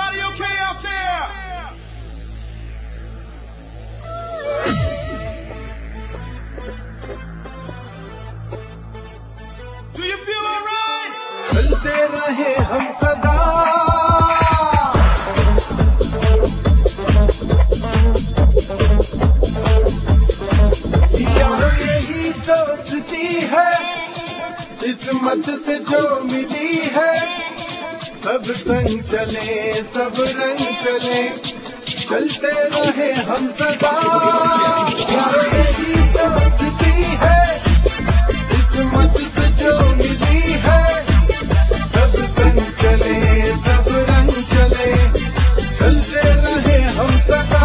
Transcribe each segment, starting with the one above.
Everybody okay out there? Do you feel alright? चलते रहे हम सदा यार यही दोस्ती है किस्मत से जो मिली है सब संग चले सब रंग चले चलते रहे हम सदा यार यही दोस्ती है किस्मत से जो मिली है सब संग चले सब रंग चले चलते रहे हम सदा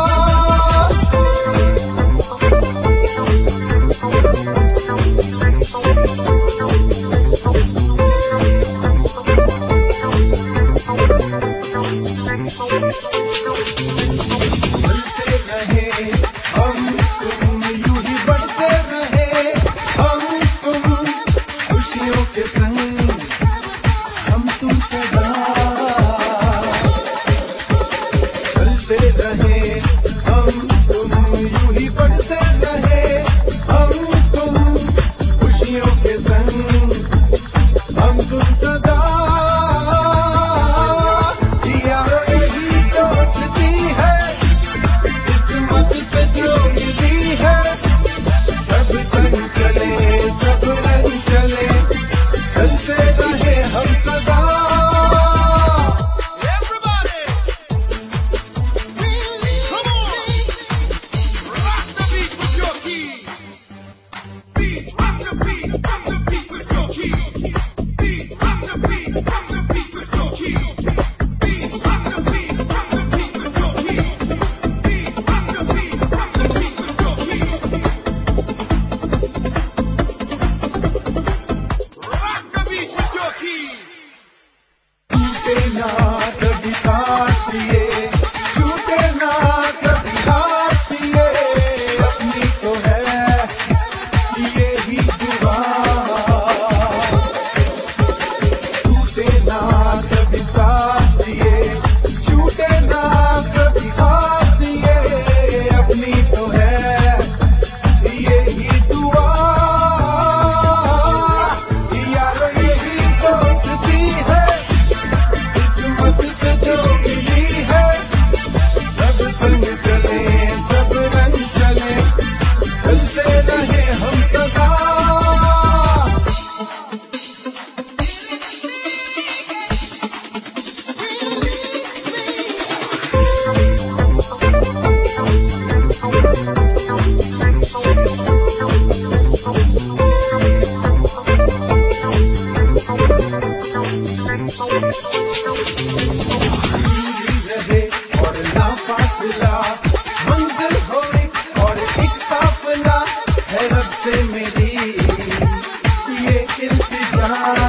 मंजिल हो और एक काफिला है रब से मेरी ये इंतजार